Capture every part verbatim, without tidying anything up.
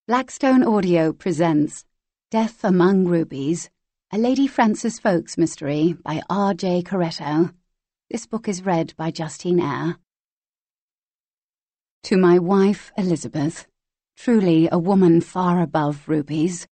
Blackstone Audio presents Death Among Rubies, a Lady Frances Folks mystery by R J Coretto. This book is read by Justine Eyre. To my wife, Elizabeth, truly a woman far above rubies.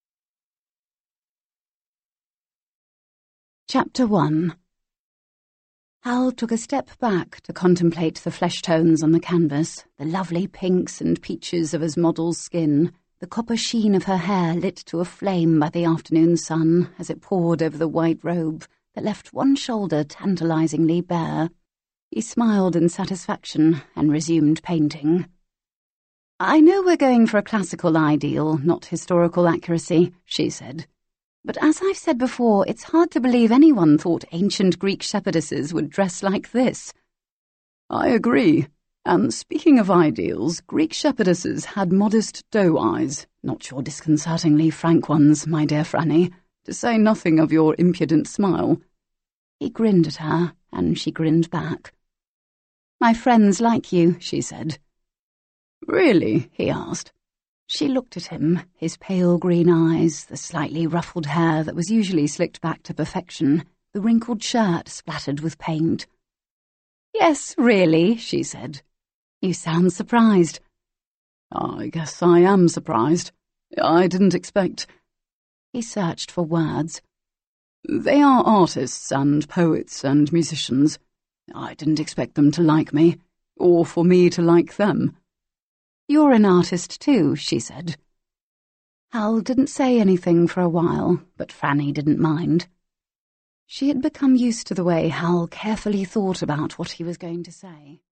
Chapter one. Hal took a step back to contemplate the flesh tones on the canvas, the lovely pinks and peaches of his model's skin, the copper sheen of her hair lit to a flame by the afternoon sun as it poured over the white robe that left one shoulder tantalizingly bare. He smiled in satisfaction and resumed painting. "I know we're going for a classical ideal, not historical accuracy," she said. "But as I've said before, it's hard to believe anyone thought ancient Greek shepherdesses would dress like this." "I agree. And speaking of ideals, Greek shepherdesses had modest doe eyes, not your disconcertingly frank ones, my dear Franny, to say nothing of your impudent smile." He grinned at her, and she grinned back. "My friends like you," she said. "Really?" he asked. She looked at him, his pale green eyes, the slightly ruffled hair that was usually slicked back to perfection, the wrinkled shirt splattered with paint. "Yes, really," she said. "You sound surprised." "I guess I am surprised. I didn't expect—" He searched for words. "They are artists and poets and musicians. I didn't expect them to like me, or for me to like them." "You're an artist too," she said. Hal didn't say anything for a while, but Franny didn't mind. She had become used to the way Hal carefully thought about what he was going to say.